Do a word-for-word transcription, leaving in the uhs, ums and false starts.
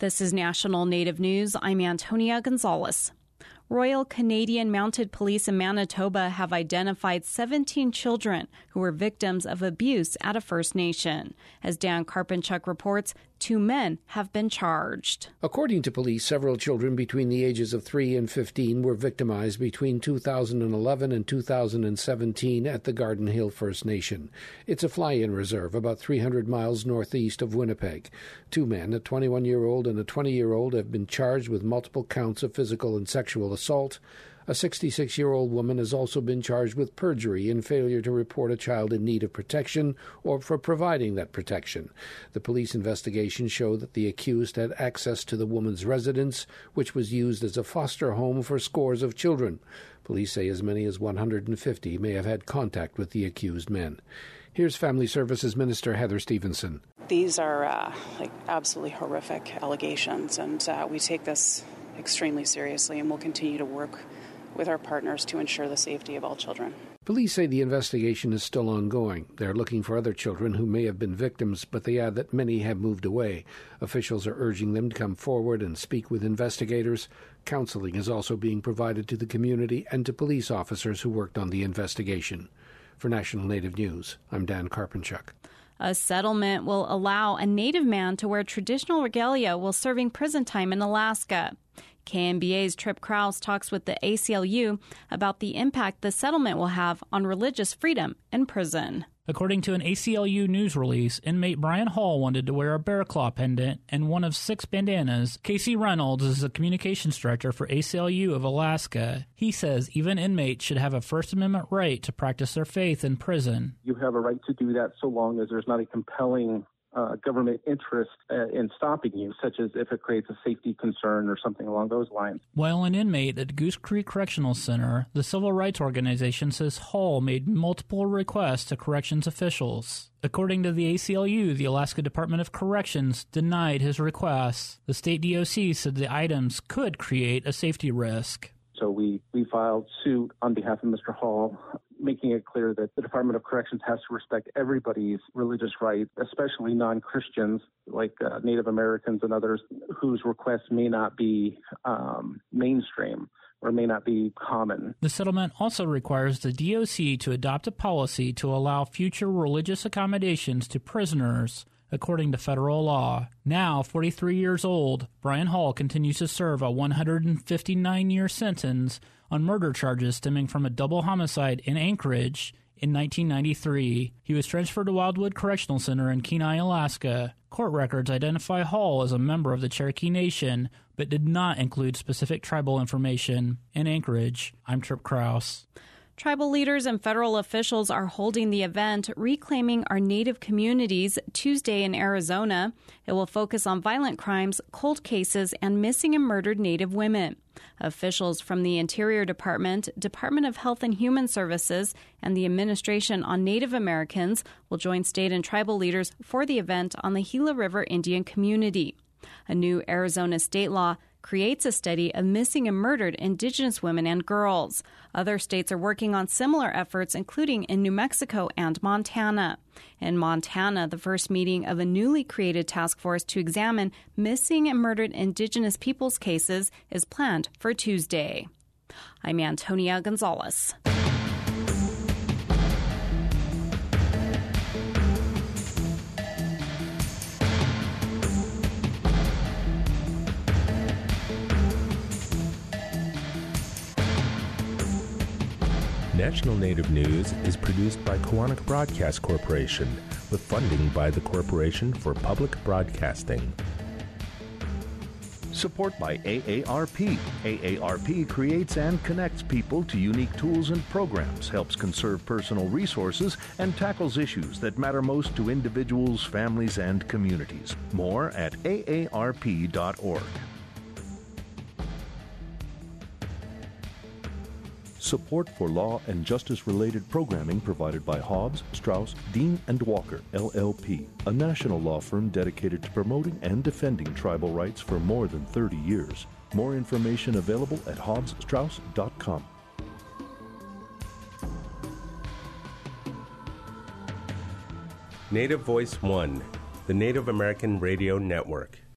This is National Native News. I'm Antonia Gonzalez. Royal Canadian Mounted Police in Manitoba have identified seventeen children who were victims of abuse at a First Nation. As Dan Karpinchuk reports, two men have been charged. According to police, several children between the ages of three and fifteen were victimized between two thousand eleven and two thousand seventeen at the Garden Hill First Nation. It's a fly-in reserve about three hundred miles northeast of Winnipeg. Two men, a twenty-one-year-old and a twenty-year-old, have been charged with multiple counts of physical and sexual assault. A sixty-six-year-old woman has also been charged with perjury and failure to report a child in need of protection or for providing that protection. The police investigation showed that the accused had access to the woman's residence, which was used as a foster home for scores of children. Police say as many as one hundred fifty may have had contact with the accused men. Here's Family Services Minister Heather Stevenson. These are uh, like absolutely horrific allegations, and uh, we take this extremely seriously, and we'll continue to work with our partners to ensure the safety of all children. Police say the investigation is still ongoing. They're looking for other children who may have been victims, but they add that many have moved away. Officials are urging them to come forward and speak with investigators. Counseling is also being provided to the community and to police officers who worked on the investigation. For National Native News, I'm Dan Karpinchuk. A settlement will allow a Native man to wear traditional regalia while serving prison time in Alaska. K N B A's Trip Krause talks with the A C L U about the impact the settlement will have on religious freedom in prison. According to an A C L U news release, inmate Brian Hall wanted to wear a bear claw pendant and one of six bandanas. Casey Reynolds is the communications director for A C L U of Alaska. He says even inmates should have a First Amendment right to practice their faith in prison. You have a right to do that so long as there's not a compelling Uh, government interest uh, in stopping you, such as if it creates a safety concern or something along those lines. While an inmate at Goose Creek Correctional Center, the civil rights organization says Hall made multiple requests to corrections officials. According to the A C L U, the Alaska Department of Corrections denied his requests. The state D O C said the items could create a safety risk. So we, we filed suit on behalf of Mister Hall, making it clear that the Department of Corrections has to respect everybody's religious right, especially non-Christians like uh, Native Americans and others whose requests may not be um, mainstream or may not be common. The settlement also requires the D O C to adopt a policy to allow future religious accommodations to prisoners according to federal law. Now, forty-three years old, Brian Hall continues to serve a one hundred fifty-nine year sentence on murder charges stemming from a double homicide in Anchorage in nineteen ninety-three. He was transferred to Wildwood Correctional Center in Kenai, Alaska. Court records identify Hall as a member of the Cherokee Nation, but did not include specific tribal information. In Anchorage, I'm Trip Krause. Tribal leaders and federal officials are holding the event Reclaiming Our Native Communities Tuesday in Arizona. It will focus on violent crimes, cold cases, and missing and murdered Native women. Officials from the Interior Department, Department of Health and Human Services, and the Administration on Native Americans will join state and tribal leaders for the event on the Gila River Indian community. A new Arizona state law creates a study of missing and murdered Indigenous women and girls. Other states are working on similar efforts, including in New Mexico and Montana. In Montana, the first meeting of a newly created task force to examine missing and murdered Indigenous peoples cases is planned for Tuesday. I'm Antonia Gonzalez. National Native News is produced by Koahnic Broadcast Corporation with funding by the Corporation for Public Broadcasting. Support by A A R P. A A R P creates and connects people to unique tools and programs, helps conserve personal resources, and tackles issues that matter most to individuals, families, and communities. More at A A R P dot org. Support for law and justice-related programming provided by Hobbs, Strauss, Dean and Walker, L L P, a national law firm dedicated to promoting and defending tribal rights for more than thirty years. More information available at hobbs strauss dot com. Native Voice One, the Native American Radio Network.